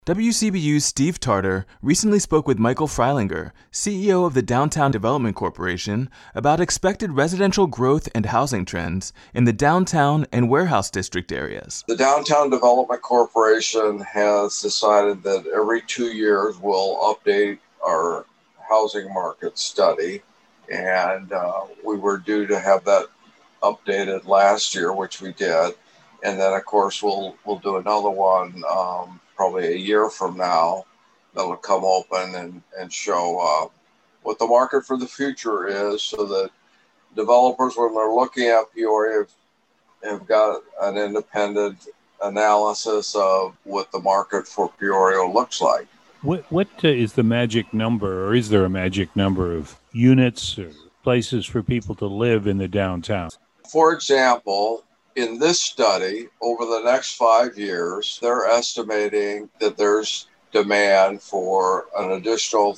WCBU's Steve Tarter recently spoke with Michael Freilinger, CEO of the Downtown Development Corporation, about expected residential growth and housing trends in the downtown and warehouse district areas. The Downtown Development Corporation has decided that every 2 years we'll update our housing market study, and we were due to have that updated last year, which we did. And then, of course, we'll do another one probably a year from now that'll come open and show what the market for the future is, so that developers, when they're looking at Peoria, have got an independent analysis of what the market for Peoria looks like. What is the magic number, or is there a magic number of units or places for people to live in the downtown? For example, in this study, over the next 5 years, they're estimating that there's demand for an additional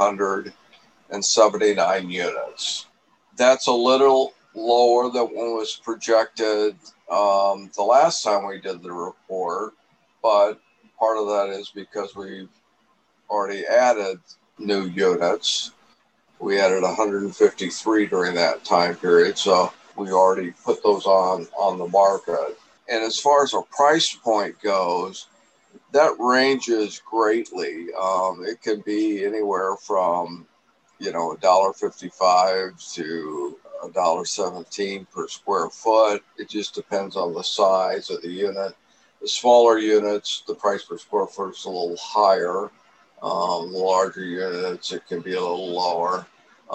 379 units. That's a little lower than what was projected the last time we did the report, but part of that is because we've already added new units. We added 153 during that time period, so we already put those on the market. And as far as a price point goes, that ranges greatly. It can be anywhere from, $1.55 to $1.17 per square foot. It just depends on the size of the unit. The smaller units, the price per square foot is a little higher. The larger units, it can be a little lower.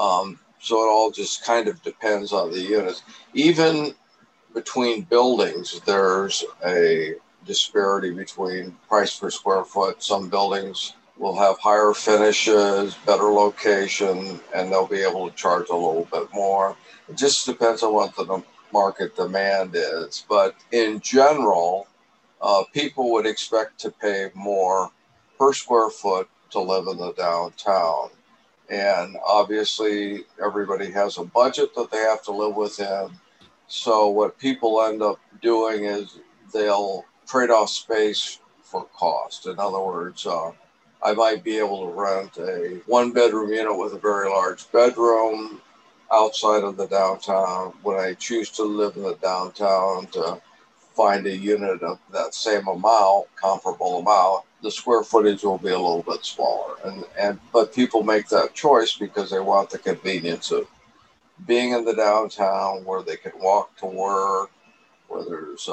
So it all just kind of depends on the units. Even between buildings, there's a disparity between price per square foot. Some buildings will have higher finishes, better location, and they'll be able to charge a little bit more. It just depends on what the market demand is. But in general, people would expect to pay more per square foot to live in the downtown. And obviously, everybody has a budget that they have to live within. So what people end up doing is they'll trade off space for cost. In other words, I might be able to rent a one-bedroom unit with a very large bedroom outside of the downtown. When I choose to live in the downtown, to find a unit of that same amount, comparable amount, the square footage will be a little bit smaller. But people make that choice because they want the convenience of being in the downtown, where they can walk to work, where there's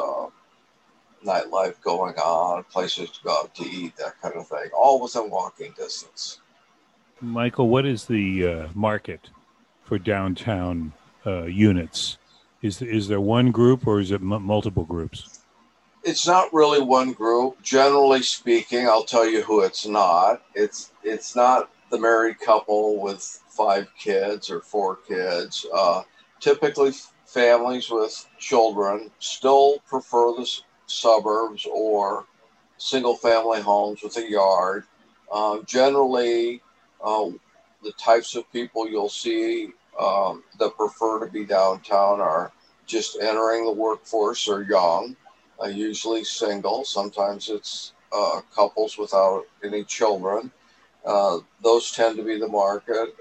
nightlife going on, places to go out to eat, that kind of thing, all within walking distance. Michael, what is the market for downtown units? Is there one group, or is it multiple groups? It's not really one group. Generally speaking, I'll tell you who it's not. It's not the married couple with 5 kids or 4 kids. Typically, families with children still prefer the suburbs or single-family homes with a yard. Generally, the types of people you'll see that prefer to be downtown are just entering the workforce or young. Usually single. Sometimes it's couples without any children. Those tend to be the market.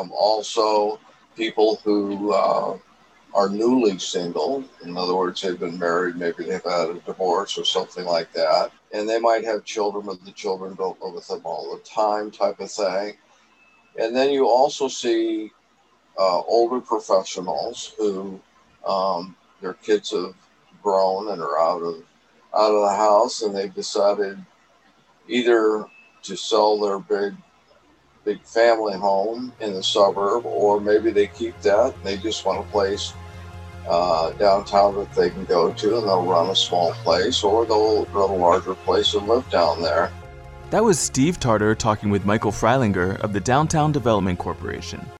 Also, people who are newly single. In other words, they've been married, maybe they've had a divorce or something like that. And they might have children, but the children don't live with them all the time, type of thing. And then you also see older professionals who their kids have grown and are out of the house, and they've decided either to sell their big family home in the suburb, or maybe they keep that and they just want a place downtown that they can go to, and they'll run a small place, or they'll run a larger place and live down there. That was Steve Tarter talking with Michael Freilinger of the Downtown Development Corporation.